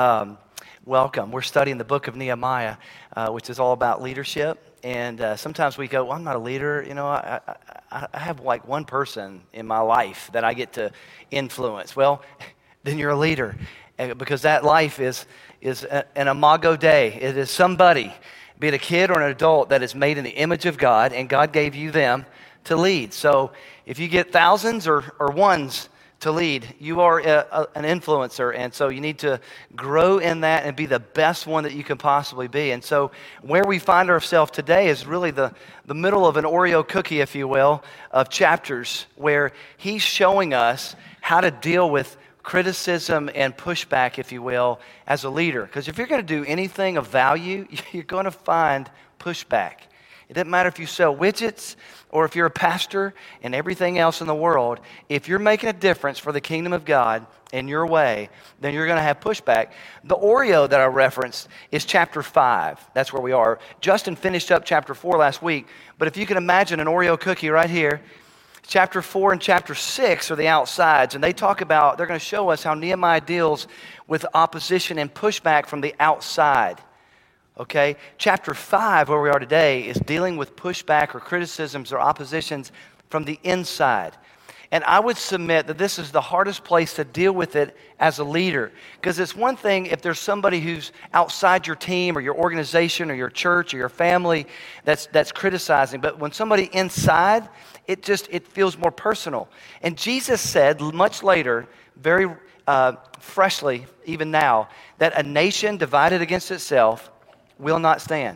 Welcome. We're studying the book of Nehemiah, which is all about leadership. And sometimes we go, well, I'm not a leader. You know, I have like one person in my life that I get to influence. Well, then you're a leader, because that life is an imago Dei. It is somebody, be it a kid or an adult, that is made in the image of God, and God gave you them to lead. So if you get thousands or ones to lead, you are an influencer, and so you need to grow in that and be the best one that you can possibly be. And so where we find ourselves today is really the middle of an Oreo cookie, if you will, of chapters where he's showing us how to deal with criticism and pushback, if you will, as a leader. Because if you're going to do anything of value, you're going to find pushback. It doesn't matter if you sell widgets or if you're a pastor and everything else in the world. If you're making a difference for the kingdom of God in your way, then you're going to have pushback. The Oreo that I referenced is chapter 5. That's where we are. Justin finished up chapter 4 last week. But if you can imagine an Oreo cookie right here, chapter 4 and chapter 6 are the outsides. And they're going to show us how Nehemiah deals with opposition and pushback from the outside. Okay, chapter 5, where we are today, is dealing with pushback or criticisms or oppositions from the inside. And I would submit that this is the hardest place to deal with it as a leader. Because it's one thing if there's somebody who's outside your team or your organization or your church or your family that's criticizing. But when somebody inside, it feels more personal. And Jesus said much later, very freshly, even now, that a nation divided against itself will not stand.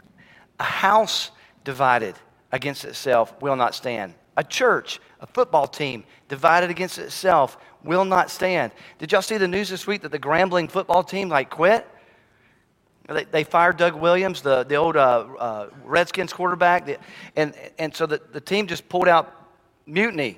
A house divided against itself will not stand. A church, a football team divided against itself will not stand. Did y'all see the news this week that the Grambling football team quit? They fired Doug Williams, the old Redskins quarterback, and so the team just pulled out mutiny.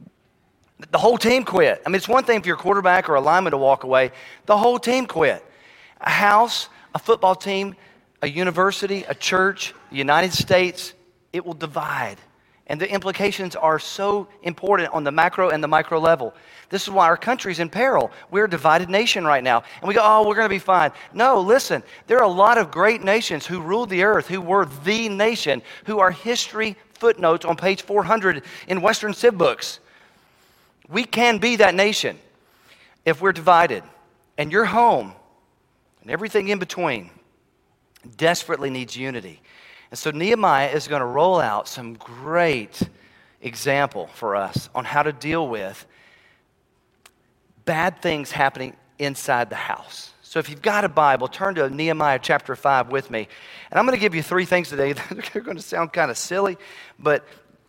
The whole team quit. I mean, it's one thing for your quarterback or a lineman to walk away. The whole team quit. A house, a football team, a university, a church, the United States, it will divide. And the implications are so important on the macro and the micro level. This is why our country's in peril. We're a divided nation right now. And we go, oh, we're going to be fine. No, listen, there are a lot of great nations who ruled the earth, who were the nation, who are history footnotes on page 400 in Western Civ books. We can be that nation if we're divided. And your home and everything in between desperately needs unity. And so Nehemiah is going to roll out some great example for us on how to deal with bad things happening inside the house. So if you've got a Bible, turn to Nehemiah chapter 5 with me. And I'm going to give you 3 things today that are going to sound kind of silly, but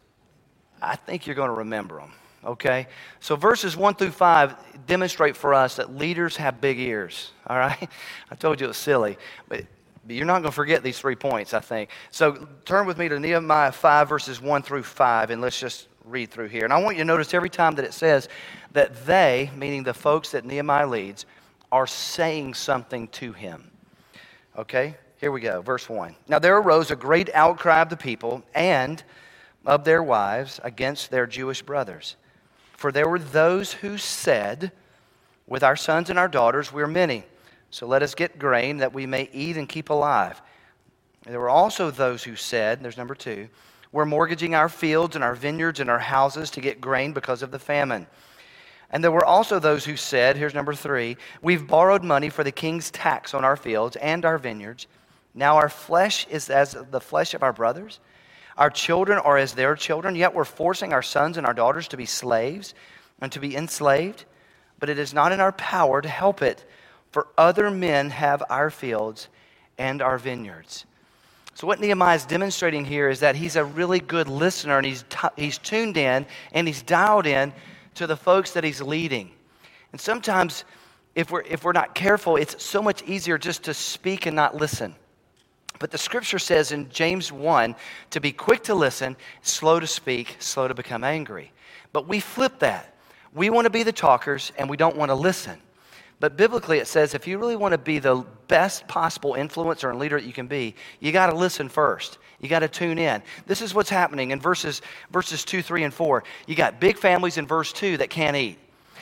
I think you're going to remember them. Okay, so verses 1 through 5 demonstrate for us that leaders have big ears, all right? I told you it was silly, but you're not going to forget these 3 points, I think. So turn with me to Nehemiah 5, verses 1 through 5, and let's just read through here. And I want you to notice every time that it says that they, meaning the folks that Nehemiah leads, are saying something to him. Okay, here we go, verse 1. Now there arose a great outcry of the people and of their wives against their Jewish brothers. For there were those who said, with our sons and our daughters we are many, so let us get grain that we may eat and keep alive. And there were also those who said, there's number 2, we're mortgaging our fields and our vineyards and our houses to get grain because of the famine. And there were also those who said, here's number 3, we've borrowed money for the king's tax on our fields and our vineyards. Now our flesh is as the flesh of our brothers. Our children are as their children, yet we're forcing our sons and our daughters to be slaves and to be enslaved. But it is not in our power to help it, for other men have our fields and our vineyards. So what Nehemiah is demonstrating here is that he's a really good listener, and he's tuned in and he's dialed in to the folks that he's leading. And sometimes if we're not careful, it's so much easier just to speak and not listen. But the scripture says in James 1 to be quick to listen, slow to speak, slow to become angry. But we flip that. We want to be the talkers and we don't want to listen. But biblically it says if you really want to be the best possible influencer and leader that you can be, you got to listen first. You got to tune in. This is what's happening in verses 2, 3, and 4. You got big families in verse 2 that can't eat.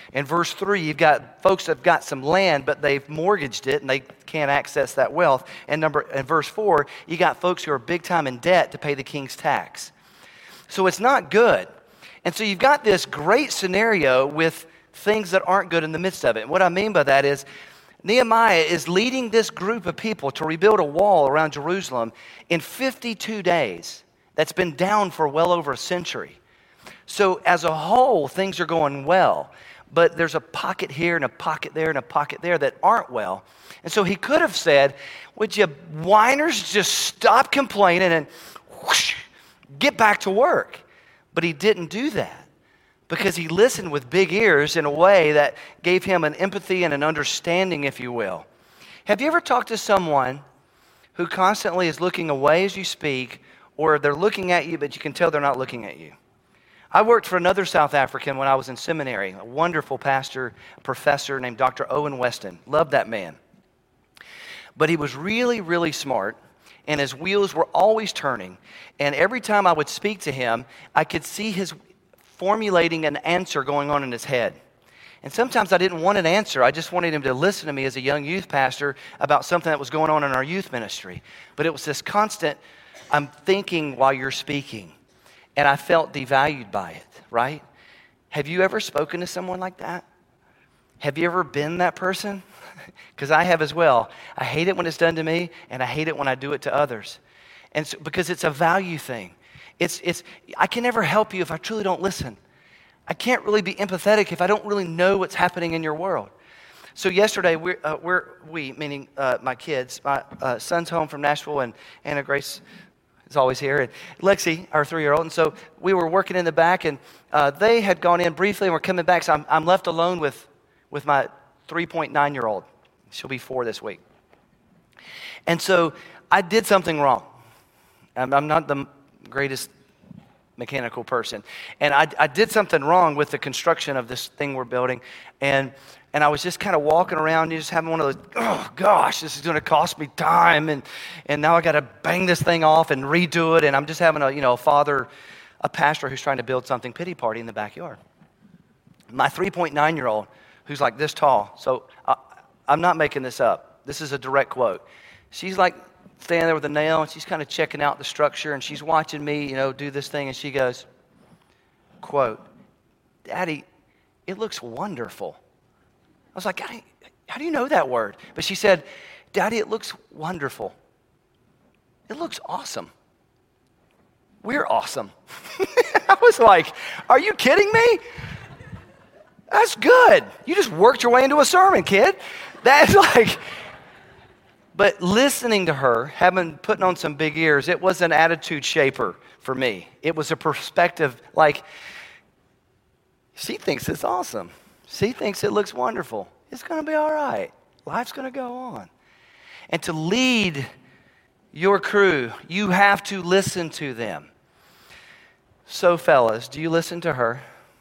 In verse 3, you've got folks that have got some land, but they've mortgaged it and they can't access that wealth. And in verse 4, you got folks who are big time in debt to pay the king's tax. So it's not good. And so you've got this great scenario with things that aren't good in the midst of it. And what I mean by that is Nehemiah is leading this group of people to rebuild a wall around Jerusalem in 52 days that's been down for well over a century. So as a whole, things are going well. But there's a pocket here and a pocket there and a pocket there that aren't well. And so he could have said, would you whiners just stop complaining and whoosh, get back to work? But he didn't do that because he listened with big ears in a way that gave him an empathy and an understanding, if you will. Have you ever talked to someone who constantly is looking away as you speak, or they're looking at you, but you can tell they're not looking at you? I worked for another South African when I was in seminary, a wonderful pastor, professor named Dr. Owen Weston. Loved that man. But he was really, really smart, and his wheels were always turning. And every time I would speak to him, I could see his formulating an answer going on in his head. And sometimes I didn't want an answer. I just wanted him to listen to me as a young youth pastor about something that was going on in our youth ministry. But it was this constant, I'm thinking while you're speaking. And I felt devalued by it, right? Have you ever spoken to someone like that? Have you ever been that person? Because I have as well. I hate it when it's done to me, and I hate it when I do it to others. And so, because it's a value thing. I can never help you if I truly don't listen. I can't really be empathetic if I don't really know what's happening in your world. So yesterday, meaning my kids, my son's home from Nashville, and Anna Grace is always here, and Lexi, our 3-year-old. And so we were working in the back, and they had gone in briefly and were coming back. So I'm left alone with my 3.9-year-old. She'll be 4 this week. And so I did something wrong. I'm not the greatest mechanical person. And I did something wrong with the construction of this thing we're building. And I was just kind of walking around, just having one of those, oh gosh, this is going to cost me time. And now I got to bang this thing off and redo it. And I'm just having a pastor who's trying to build something pity party in the backyard. My 3.9-year-old, who's like this tall. So I'm not making this up. This is a direct quote. She's like standing there with a nail, and she's kind of checking out the structure, and she's watching me, do this thing, and she goes, quote, "Daddy, it looks wonderful." I was like, how do you know that word? But she said, "Daddy, it looks wonderful. It looks awesome. We're awesome." I was like, are you kidding me? That's good. You just worked your way into a sermon, kid. That's like, but listening to her, putting on some big ears, it was an attitude shaper for me. It was a perspective, like, she thinks it's awesome. She thinks it looks wonderful. It's going to be all right. Life's going to go on. And to lead your crew, you have to listen to them. So, fellas, do you listen to her?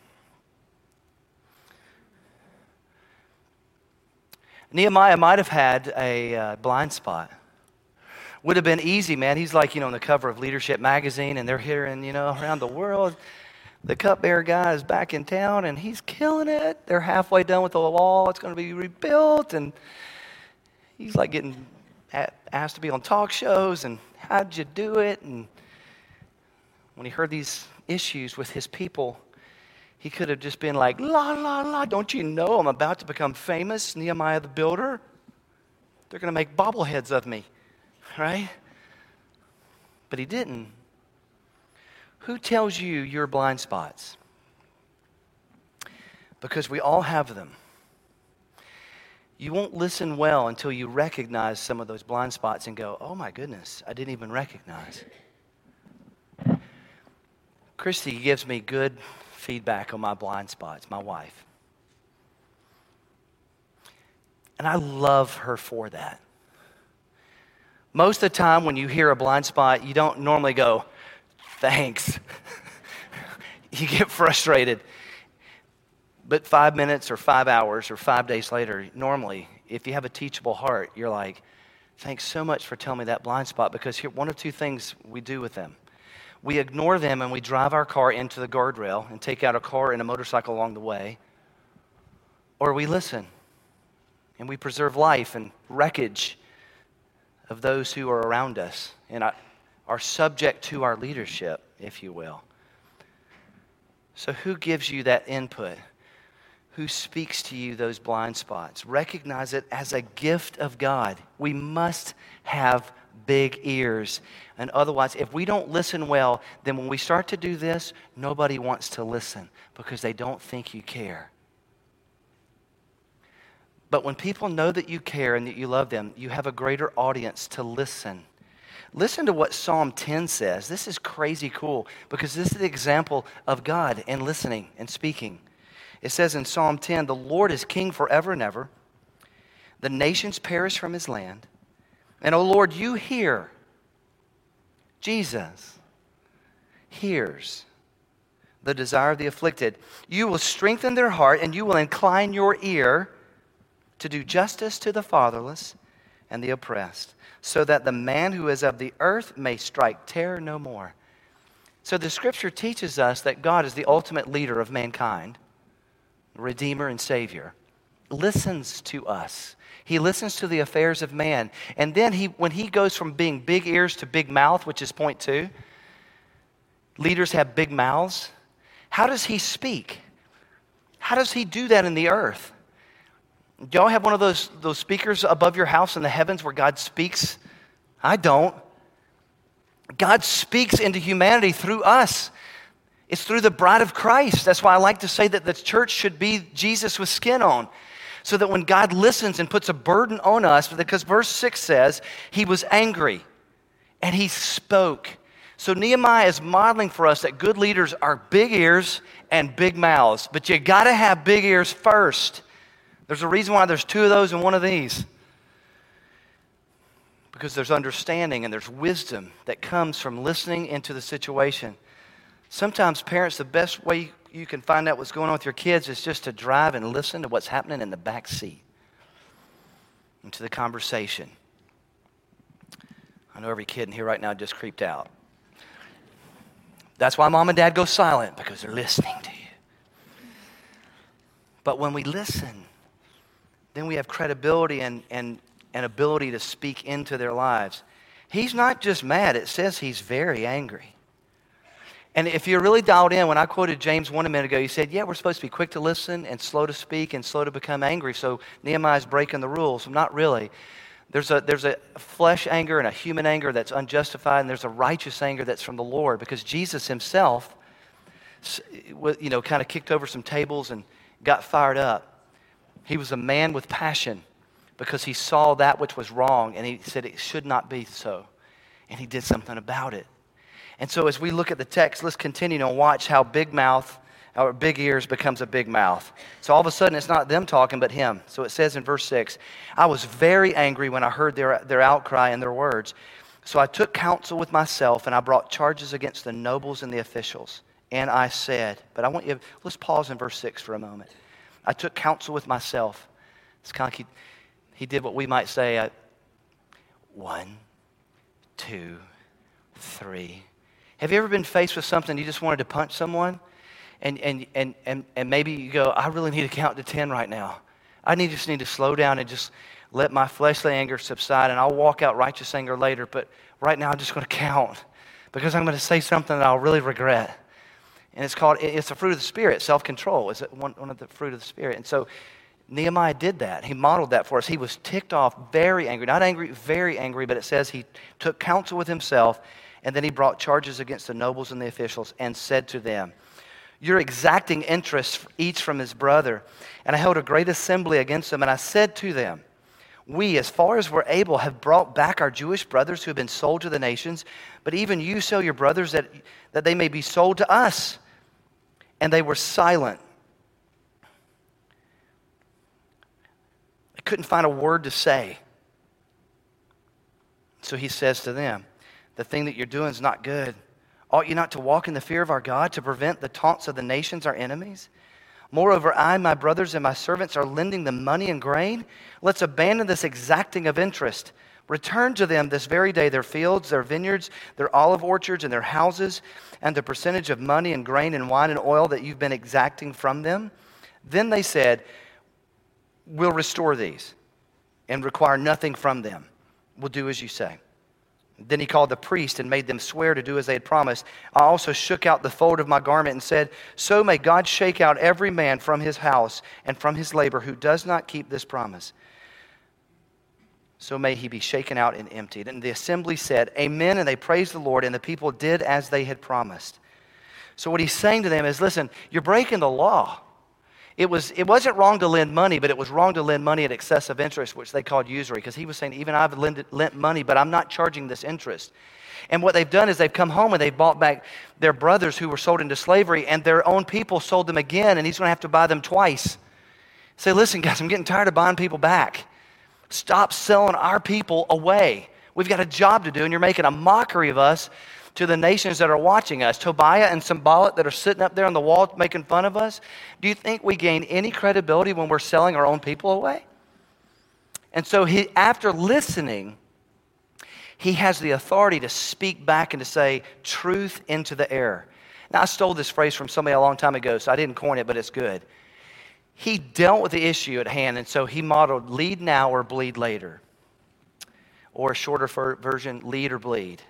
Nehemiah might have had a blind spot. Would have been easy, man. He's like, on the cover of Leadership magazine, and they're hearing, around the world, the cupbearer guy is back in town, and he's killing it. They're halfway done with the wall. It's going to be rebuilt, and he's like getting asked to be on talk shows, and how'd you do it? And when he heard these issues with his people, he could have just been like, la, la, la, don't you know I'm about to become famous, Nehemiah the builder? They're going to make bobbleheads of me, right? But he didn't. Who tells you your blind spots? Because we all have them. You won't listen well until you recognize some of those blind spots and go, oh my goodness, I didn't even recognize. Christy gives me good feedback on my blind spots, my wife. And I love her for that. Most of the time when you hear a blind spot, you don't normally go, thanks. You get frustrated. But 5 minutes or 5 hours or 5 days later, normally, if you have a teachable heart, you're like, thanks so much for telling me that blind spot, because here, one of two things we do with them. We ignore them and we drive our car into the guardrail and take out a car and a motorcycle along the way. Or we listen and we preserve life and wreckage of those who are around us and are subject to our leadership, if you will. So who gives you that input? Who speaks to you those blind spots? Recognize it as a gift of God. We must have big ears. And otherwise, if we don't listen well, then when we start to do this, nobody wants to listen because they don't think you care. But when people know that you care and that you love them, you have a greater audience to listen. Listen to what Psalm 10 says. This is crazy cool because this is the example of God in listening and speaking. It says in Psalm 10, "The Lord is king forever and ever. The nations perish from his land. And, O Lord, you hear." Jesus hears the desire of the afflicted. "You will strengthen their heart, and you will incline your ear to do justice to the fatherless and the oppressed, so that the man who is of the earth may strike terror no more." So the Scripture teaches us that God is the ultimate leader of mankind, Redeemer and Savior, listens to us. He listens to the affairs of man. And then when he goes from being big ears to big mouth, which is point 2, leaders have big mouths. How does he speak? How does he do that in the earth? Do y'all have one of those speakers above your house in the heavens where God speaks? I don't. God speaks into humanity through us. It's through the bride of Christ. That's why I like to say that the church should be Jesus with skin on. So that when God listens and puts a burden on us, because verse 6 says, he was angry and he spoke. So Nehemiah is modeling for us that good leaders are big ears and big mouths. But you got to have big ears first. There's a reason why there's 2 of those and 1 of these. Because there's understanding and there's wisdom that comes from listening into the situation. Sometimes, parents, the best way you can find out what's going on with your kids is just to drive and listen to what's happening in the back seat and to the conversation. I know every kid in here right now just creeped out. That's why mom and dad go silent, because they're listening to you. But when we listen, then we have credibility and ability to speak into their lives. He's not just mad. It says he's very angry. And if you're really dialed in, when I quoted James 1 a minute ago, he said, yeah, we're supposed to be quick to listen and slow to speak and slow to become angry. So Nehemiah's breaking the rules. Not really. There's a flesh anger and a human anger that's unjustified, and there's a righteous anger that's from the Lord, because Jesus himself, kind of kicked over some tables and got fired up. He was a man with passion because he saw that which was wrong, and he said it should not be so. And he did something about it. And so as we look at the text, let's continue to watch how big ears becomes a big mouth. So all of a sudden, it's not them talking, but him. So it says in verse 6, "I was very angry when I heard their outcry and their words. So I took counsel with myself, and I brought charges against the nobles and the officials. And I said," but let's pause in verse 6 for a moment. "I took counsel with myself." It's kind of like he did what we might say, 1, 2, 3. Have you ever been faced with something you just wanted to punch someone? And maybe you go, I really need to count to 10 right now. I just need to slow down and just let my fleshly anger subside, and I'll walk out righteous anger later. But right now I'm just going to count, because I'm going to say something that I'll really regret. And it's a fruit of the Spirit. Self-control is one of the fruit of the Spirit. And so Nehemiah did that. He modeled that for us. He was ticked off, very angry. Not angry, very angry, but it says he took counsel with himself, and then he brought charges against the nobles and the officials and said to them, "You're exacting interest each from his brother." And I held a great assembly against them, and I said to them, "We, as far as we're able, have brought back our Jewish brothers who have been sold to the nations, but even you sell your brothers that they may be sold to us." And they were silent. They couldn't find a word to say. So he says to them, "The thing that you're doing is not good. Ought you not to walk in the fear of our God, to prevent the taunts of the nations, our enemies? Moreover, I, my brothers, and my servants are lending them money and grain. Let's abandon this exacting of interest. Return to them this very day their fields, their vineyards, their olive orchards, and their houses, and the percentage of money and grain and wine and oil that you've been exacting from them." Then they said, we'll restore these and require nothing from them. We'll do as you say. Then he called the priest and made them swear to do as they had promised. I also shook out the fold of my garment and said, so may God shake out every man from his house and from his labor who does not keep this promise. So may he be shaken out and emptied. And the assembly said, Amen, and they praised the Lord, and the people did as they had promised. So what he's saying to them is, listen, you're breaking the law. It wasn't wrong to lend money, but it was wrong to lend money at excessive interest, which they called usury, because he was saying, even I've lent money, but I'm not charging this interest. And what they've done is they've come home and they've bought back their brothers who were sold into slavery, and their own people sold them again, and he's going to have to buy them twice. Say, listen, guys, I'm getting tired of buying people back. Stop selling our people away. We've got a job to do, and you're making a mockery of us to the nations that are watching us. Tobiah and Sanballat that are sitting up there on the wall making fun of us. Do you think we gain any credibility when we're selling our own people away? And so after listening, he has the authority to speak back and to say truth into the air. Now, I stole this phrase from somebody a long time ago, so I didn't coin it, but it's good. He dealt with the issue at hand, and so he modeled lead now or bleed later. Or a shorter version, lead or bleed.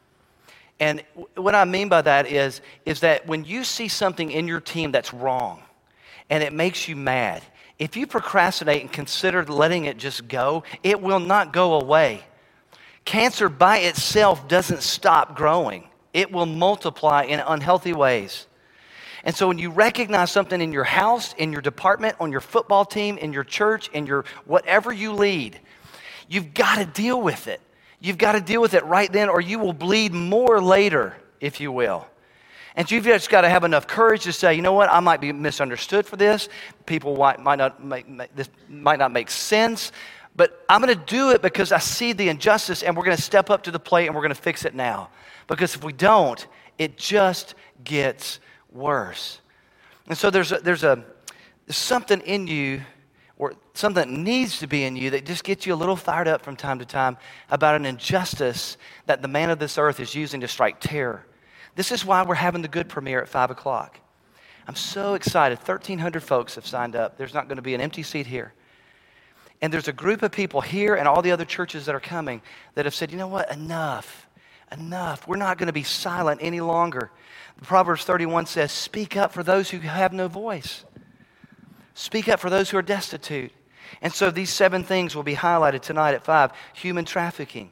And what I mean by that is that when you see something in your team that's wrong and it makes you mad, if you procrastinate and consider letting it just go, it will not go away. Cancer by itself doesn't stop growing. It will multiply in unhealthy ways. And so when you recognize something in your house, in your department, on your football team, in your church, in your whatever you lead, you've got to deal with it. You've got to deal with it right then, or you will bleed more later, if you will. And so you've just got to have enough courage to say, you know what, I might be misunderstood for this. People might not this might not make sense, but I'm going to do it because I see the injustice, and we're going to step up to the plate, and we're going to fix it now. Because if we don't, it just gets worse. And so there's something in you, or something that needs to be in you, that just gets you a little fired up from time to time about an injustice that the man of this earth is using to strike terror. This is why we're having the Good premiere at 5 o'clock. I'm so excited. 1,300 folks have signed up. There's not going to be an empty seat here. And there's a group of people here and all the other churches that are coming that have said, you know what, enough. We're not going to be silent any longer. Proverbs 31 says, speak up for those who have no voice. Speak up for those who are destitute. And so these 7 things will be highlighted tonight at 5. Human trafficking,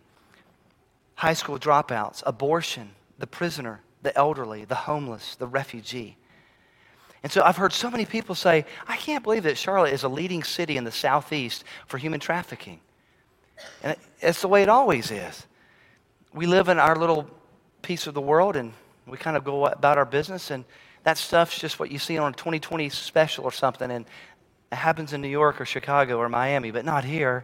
high school dropouts, abortion, the prisoner, the elderly, the homeless, the refugee. And so I've heard so many people say, I can't believe that Charlotte is a leading city in the southeast for human trafficking. And it's the way it always is. We live in our little piece of the world, and we kind of go about our business, and that stuff's just what you see on a 2020 special or something, and it happens in New York or Chicago or Miami, but not here.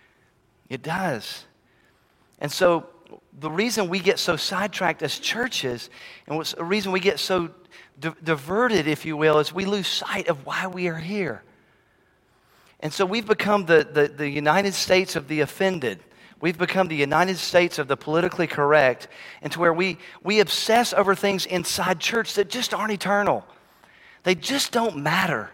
It does. And so the reason we get so sidetracked as churches, and the reason we get so diverted, if you will, is we lose sight of why we are here. And so we've become the United States of the offended. We've become the United States of the politically correct, and to where we obsess over things inside church that just aren't eternal. They just don't matter.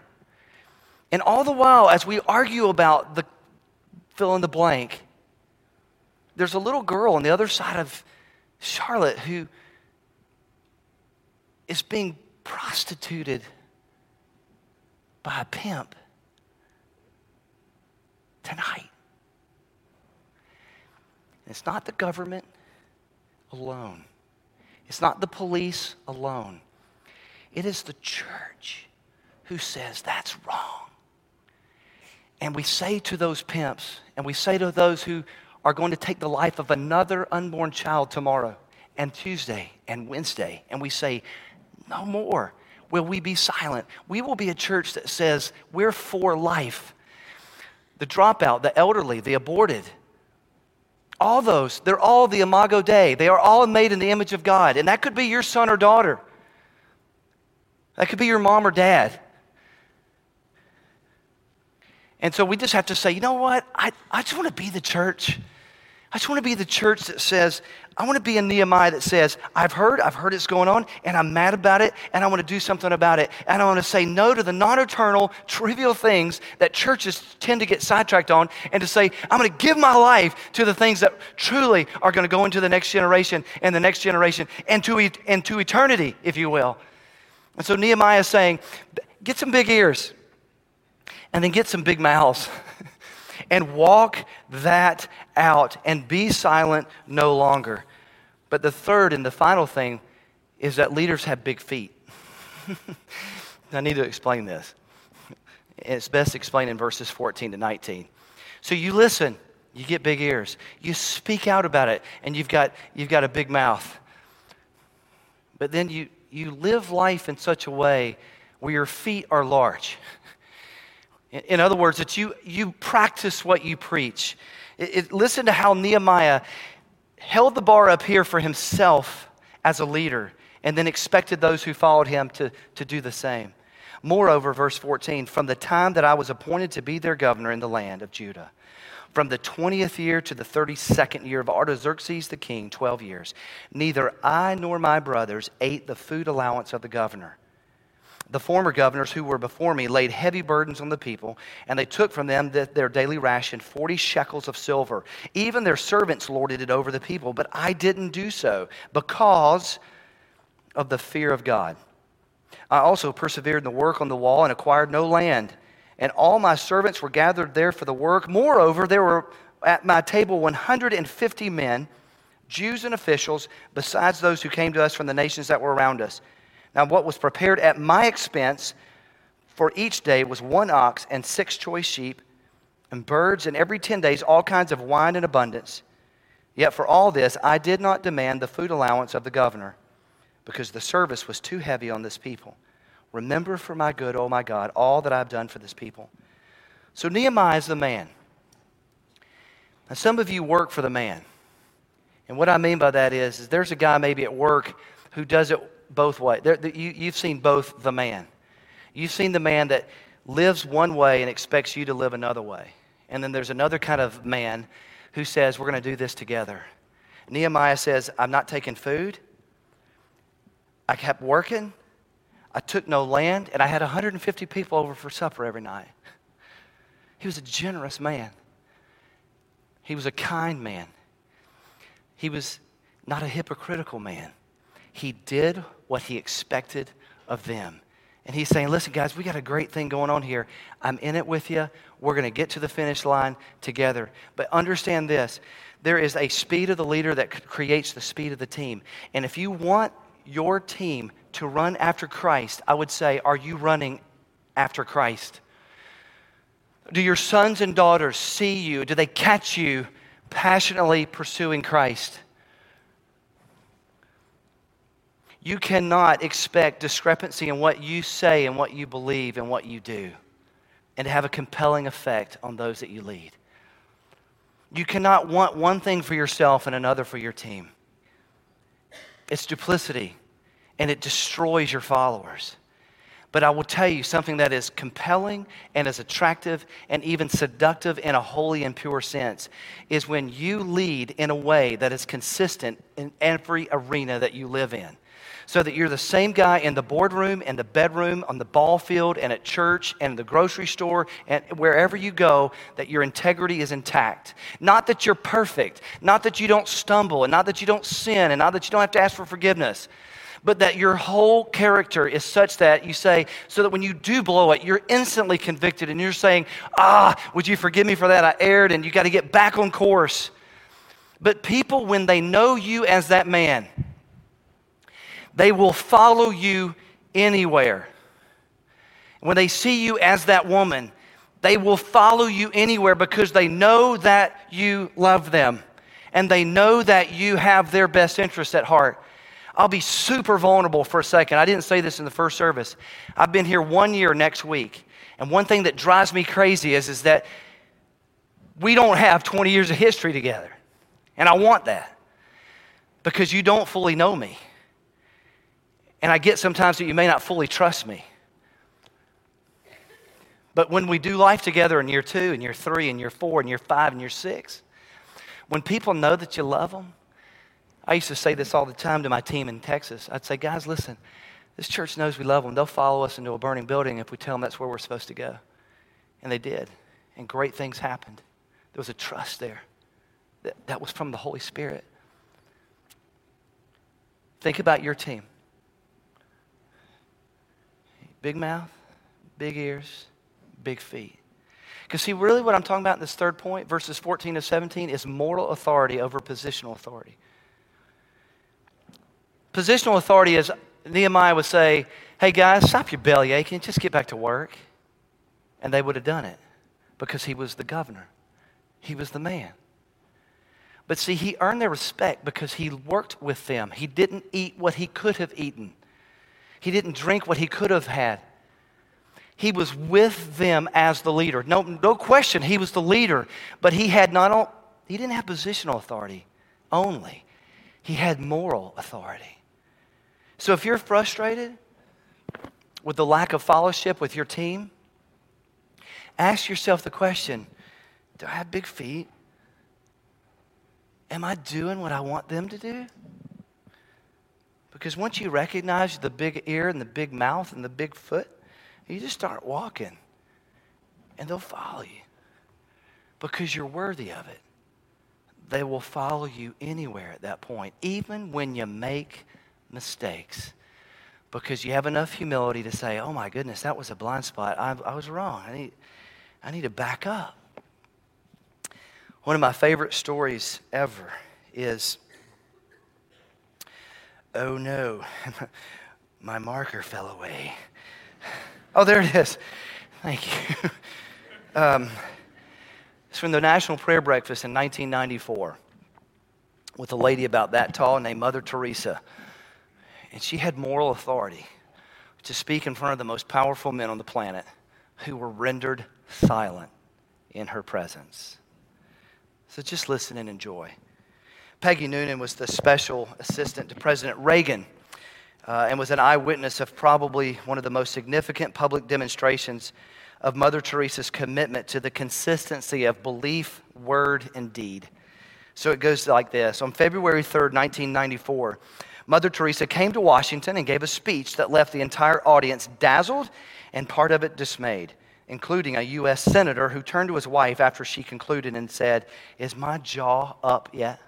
And all the while, as we argue about the fill in the blank, there's a little girl on the other side of Charlotte who is being prostituted by a pimp tonight. It's not the government alone. It's not the police alone. It is the church who says that's wrong. And we say to those pimps, and we say to those who are going to take the life of another unborn child tomorrow and Tuesday and Wednesday, and we say, no more will we be silent. We will be a church that says we're for life. The dropout, the elderly, the aborted, all those, they're all the Imago Dei. They are all made in the image of God. And that could be your son or daughter. That could be your mom or dad. And so we just have to say, you know what? I just want to be the church I just want to be the church that says, I want to be a Nehemiah that says, I've heard it's going on, and I'm mad about it, and I want to do something about it. And I want to say no to the non-eternal, trivial things that churches tend to get sidetracked on, and to say, I'm going to give my life to the things that truly are going to go into the next generation, and the next generation, and to eternity, if you will. And so Nehemiah is saying, get some big ears, and then get some big mouths. And walk that out and be silent no longer. But the third and the final thing is that leaders have big feet. I need to explain this. It's best explained in verses 14 to 19. So you listen, you get big ears. You speak out about it, and you've got a big mouth. But then you live life in such a way where your feet are large. In other words, that you practice what you preach. Listen to how Nehemiah held the bar up here for himself as a leader, and then expected those who followed him to do the same. Moreover, verse 14, from the time that I was appointed to be their governor in the land of Judah, from the 20th year to the 32nd year of Artaxerxes the king, 12 years, neither I nor my brothers ate the food allowance of the governor. The former governors who were before me laid heavy burdens on the people, and they took from them their daily ration, 40 shekels of silver. Even their servants lorded it over the people, but I didn't do so because of the fear of God. I also persevered in the work on the wall and acquired no land, and all my servants were gathered there for the work. Moreover, there were at my table 150 men, Jews and officials, besides those who came to us from the nations that were around us. Now, what was prepared at my expense for each day was 1 ox and 6 choice sheep and birds, and every 10 days all kinds of wine in abundance. Yet for all this I did not demand the food allowance of the governor, because the service was too heavy on this people. Remember for my good, O my God, all that I've done for this people. So Nehemiah is the man. Now, some of you work for the man. And what I mean by that is there's a guy maybe at work who does it both ways. You've seen both the man. You've seen the man that lives one way and expects you to live another way. And then there's another kind of man who says, we're going to do this together. Nehemiah says, I'm not taking food. I kept working. I took no land. And I had 150 people over for supper every night. He was a generous man. He was a kind man. He was not a hypocritical man. He did what he expected of them. And he's saying, listen, guys, we got a great thing going on here. I'm in it with you. We're going to get to the finish line together. But understand this. There is a speed of the leader that creates the speed of the team. And if you want your team to run after Christ, I would say, are you running after Christ? Do your sons and daughters see you? Do they catch you passionately pursuing Christ? You cannot expect discrepancy in what you say and what you believe and what you do, and to have a compelling effect on those that you lead. You cannot want one thing for yourself and another for your team. It's duplicity, and it destroys your followers. But I will tell you something that is compelling and is attractive and even seductive in a holy and pure sense is when you lead in a way that is consistent in every arena that you live in. So that you're the same guy in the boardroom, in the bedroom, on the ball field, and at church, and the grocery store, and wherever you go, that your integrity is intact. Not that you're perfect, not that you don't stumble, and not that you don't sin, and not that you don't have to ask for forgiveness, but that your whole character is such that you say, so that when you do blow it, you're instantly convicted, and you're saying, would you forgive me for that? I erred, and you got to get back on course. But people, when they know you as that man, they will follow you anywhere. When they see you as that woman, they will follow you anywhere because they know that you love them and they know that you have their best interests at heart. I'll be super vulnerable for a second. I didn't say this in the first service. I've been here 1 year next week, and one thing that drives me crazy is that we don't have 20 years of history together, and I want that because you don't fully know me. And I get sometimes that you may not fully trust me. But when we do life together in year 2, and year 3, and year 4, and year 5, and year 6, When people know that you love them, I used to say this all the time to my team in Texas. I'd say, guys, listen, this church knows we love them. They'll follow us into a burning building if we tell them that's where we're supposed to go. And they did. And great things happened. There was a trust there. That was from the Holy Spirit. Think about your team. Big mouth, big ears, big feet. Because see, really what I'm talking about in this third point, verses 14 to 17, is moral authority over positional authority. Positional authority is, Nehemiah would say, hey guys, stop your belly aching, just get back to work. And they would have done it because he was the governor. He was the man. But see, he earned their respect because he worked with them. He didn't eat what he could have eaten. He didn't drink what he could have had. He was with them as the leader. No question, he was the leader. But he didn't have positional authority only. He had moral authority. So if you're frustrated with the lack of fellowship with your team, ask yourself the question, do I have big feet? Am I doing what I want them to do? Because once you recognize the big ear and the big mouth and the big foot, you just start walking and they'll follow you because you're worthy of it. They will follow you anywhere at that point, even when you make mistakes, because you have enough humility to say, oh my goodness, that was a blind spot. I was wrong. I need to back up. One of my favorite stories ever is, oh no, my marker fell away. Oh, there it is. Thank you. It's from the National Prayer Breakfast in 1994 with a lady about that tall named Mother Teresa. And she had moral authority to speak in front of the most powerful men on the planet who were rendered silent in her presence. So just listen and enjoy. Peggy Noonan was the special assistant to President Reagan and was an eyewitness of probably one of the most significant public demonstrations of Mother Teresa's commitment to the consistency of belief, word, and deed. So it goes like this. On February 3rd, 1994, Mother Teresa came to Washington and gave a speech that left the entire audience dazzled and part of it dismayed, including a U.S. senator who turned to his wife after she concluded and said, "Is my jaw up yet?"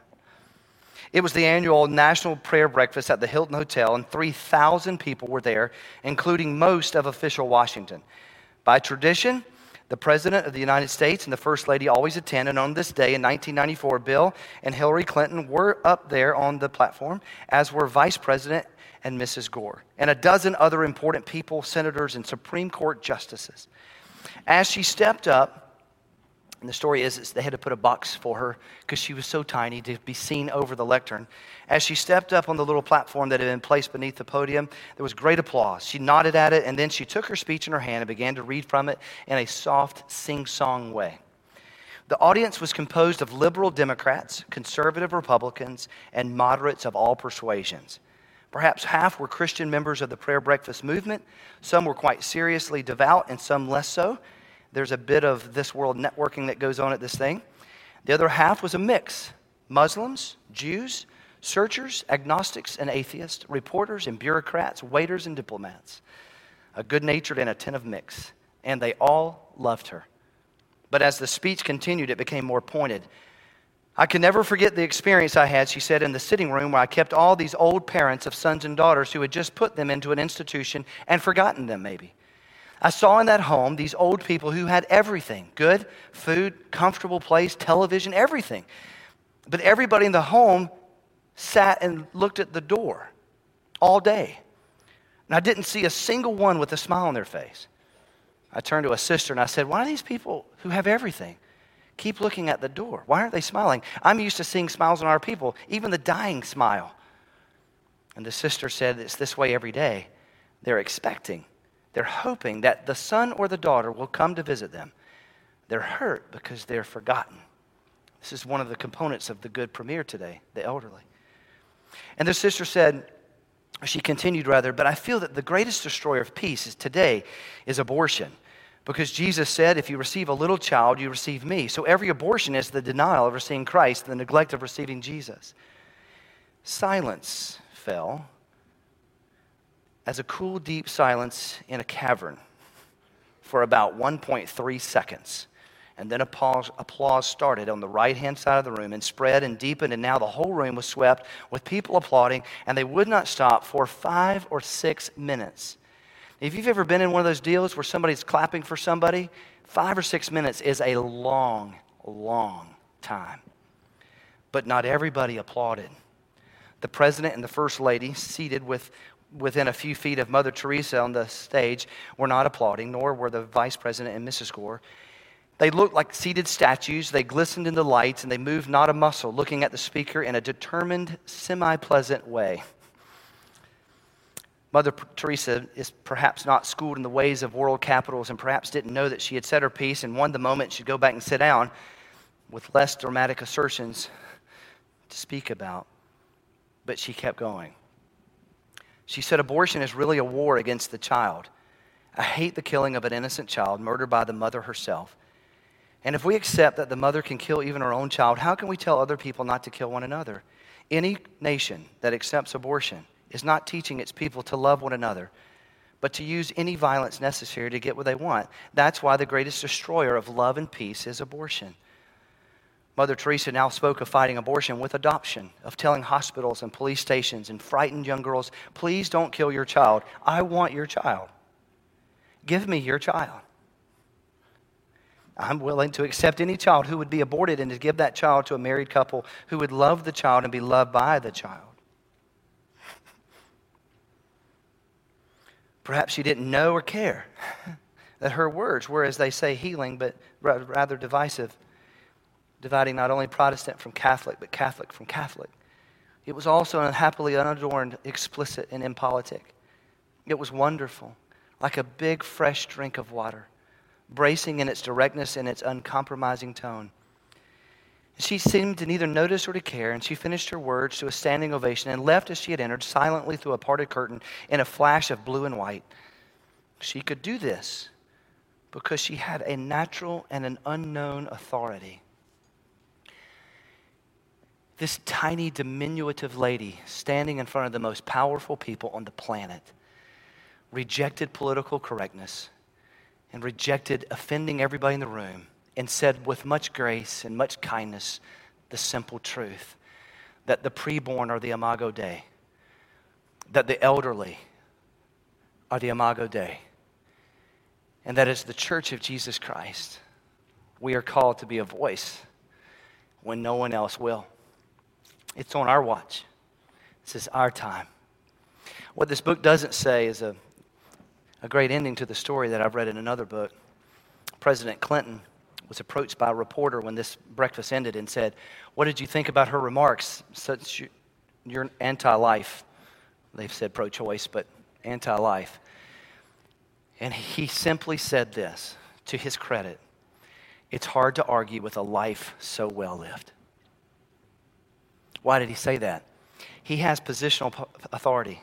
It was the annual National Prayer Breakfast at the Hilton Hotel, and 3,000 people were there, including most of official Washington. By tradition, the President of the United States and the First Lady always attend, and on this day in 1994, Bill and Hillary Clinton were up there on the platform, as were Vice President and Mrs. Gore, and a dozen other important people, senators and Supreme Court justices. As she stepped up, and the story is they had to put a box for her because she was so tiny to be seen over the lectern. As she stepped up on the little platform that had been placed beneath the podium, there was great applause. She nodded at it, and then she took her speech in her hand and began to read from it in a soft, sing-song way. The audience was composed of liberal Democrats, conservative Republicans, and moderates of all persuasions. Perhaps half were Christian members of the prayer breakfast movement. Some were quite seriously devout, and some less so. There's a bit of this world networking that goes on at this thing. The other half was a mix. Muslims, Jews, searchers, agnostics, and atheists, reporters and bureaucrats, waiters and diplomats. A good-natured and attentive mix. And they all loved her. But as the speech continued, it became more pointed. "I can never forget the experience I had," she said, "in the sitting room where I kept all these old parents of sons and daughters who had just put them into an institution and forgotten them maybe. I saw in that home these old people who had everything, good food, comfortable place, television, everything. But everybody in the home sat and looked at the door all day. And I didn't see a single one with a smile on their face. I turned to a sister and I said, why do these people who have everything keep looking at the door? Why aren't they smiling? I'm used to seeing smiles on our people, even the dying smile." And the sister said, "It's this way every day. They're expecting. They're hoping that the son or the daughter will come to visit them. They're hurt because they're forgotten." This is one of the components of the good premier today, the elderly. And the sister said, she continued rather, "But I feel that the greatest destroyer of peace today is abortion. Because Jesus said, if you receive a little child, you receive me. So every abortion is the denial of receiving Christ, the neglect of receiving Jesus. Silence fell as a cool, deep silence in a cavern for about 1.3 seconds. And then applause started on the right-hand side of the room and spread and deepened, and now the whole room was swept with people applauding, and they would not stop for 5 or 6 minutes. If you've ever been in one of those deals where somebody's clapping for somebody, 5 or 6 minutes is a long, long time. But not everybody applauded. The president and the first lady, seated within a few feet of Mother Teresa on the stage, were not applauding, nor were the vice president and Mrs. Gore. They looked like seated statues. They glistened in the lights, and they moved not a muscle, looking at the speaker in a determined, semi-pleasant way. Mother Teresa is perhaps not schooled in the ways of world capitals and perhaps didn't know that she had said her piece and won the moment she'd go back and sit down with less dramatic assertions to speak about. But she kept going. She said, abortion is really a war against the child. I hate the killing of an innocent child murdered by the mother herself. And if we accept that the mother can kill even her own child, how can we tell other people not to kill one another? Any nation that accepts abortion is not teaching its people to love one another, but to use any violence necessary to get what they want. That's why the greatest destroyer of love and peace is abortion. Mother Teresa now spoke of fighting abortion with adoption, of telling hospitals and police stations and frightened young girls, please don't kill your child. I want your child. Give me your child. I'm willing to accept any child who would be aborted and to give that child to a married couple who would love the child and be loved by the child. Perhaps she didn't know or care that her words were, as they say, healing, but rather divisive, dividing not only Protestant from Catholic, but Catholic from Catholic. It was also unhappily unadorned, explicit, and impolitic. It was wonderful, like a big, fresh drink of water, bracing in its directness and its uncompromising tone. She seemed to neither notice or to care, and she finished her words to a standing ovation and left as she had entered, silently through a parted curtain in a flash of blue and white. She could do this because she had a natural and an unknown authority. This tiny, diminutive lady standing in front of the most powerful people on the planet rejected political correctness and rejected offending everybody in the room, and said with much grace and much kindness the simple truth that the preborn are the Imago Dei, that the elderly are the Imago Dei, and that as the Church of Jesus Christ, we are called to be a voice when no one else will. It's on our watch. This is our time. What this book doesn't say is a great ending to the story that I've read in another book. President Clinton was approached by a reporter when this breakfast ended and said, what did you think about her remarks? Such you're anti-life. They've said pro-choice, but anti-life. And he simply said this, to his credit, it's hard to argue with a life so well lived. Why did he say that? He has positional authority.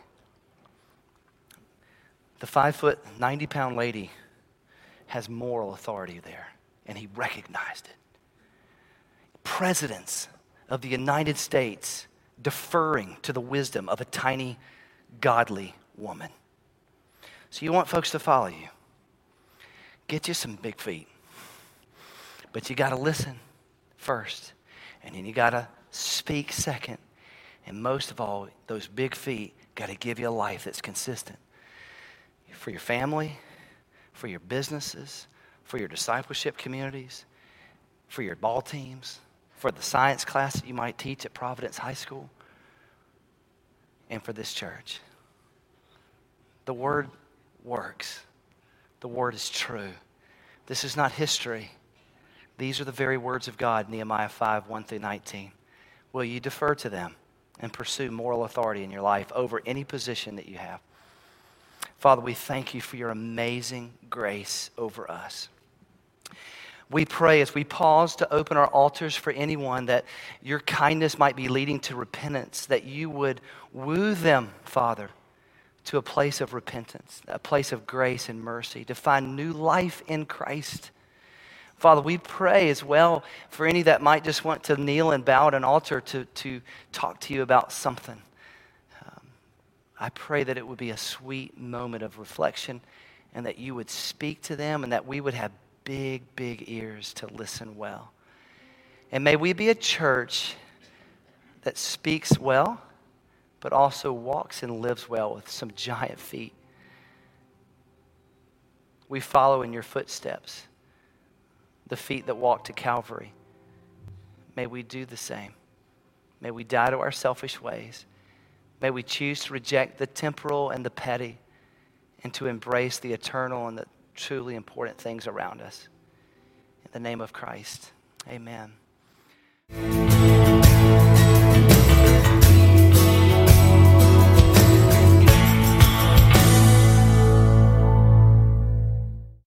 The 5-foot, 90-pound lady has moral authority there, and he recognized it. Presidents of the United States deferring to the wisdom of a tiny, godly woman. So you want folks to follow you. Get you some big feet. But you got to listen first, and then you got to speak second. And most of all, those big feet got to give you a life that's consistent. For your family, for your businesses, for your discipleship communities, for your ball teams, for the science class that you might teach at Providence High School, and for this church. The word works. The word is true. This is not history. These are the very words of God, Nehemiah 5, 1-19. Will you defer to them and pursue moral authority in your life over any position that you have? Father, we thank you for your amazing grace over us. We pray as we pause to open our altars for anyone that your kindness might be leading to repentance, that you would woo them, Father, to a place of repentance, a place of grace and mercy, to find new life in Christ. Father, we pray as well for any that might just want to kneel and bow at an altar to talk to you about something. I pray that it would be a sweet moment of reflection and that you would speak to them and that we would have big, big ears to listen well. And may we be a church that speaks well, but also walks and lives well with some giant feet. We follow in your footsteps, the feet that walk to Calvary. May we do the same. May we die to our selfish ways. May we choose to reject the temporal and the petty and to embrace the eternal and the truly important things around us. In the name of Christ, amen.